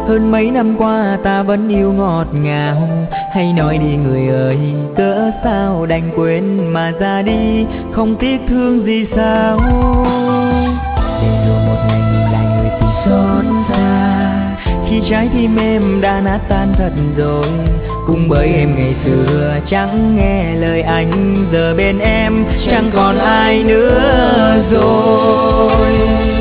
hơn mấy năm qua ta vẫn yêu ngọt ngào. Hãy nói đi người ơi, cỡ sao đành quên mà ra đi, không tiếc thương gì sao. Để rồi một ngày nhìn lại người tình xót xa, khi trái tim em đã nát tan thật rồi. Cũng bởi em ngày xưa chẳng nghe lời anh, giờ bên em chẳng còn ai nữa rồi.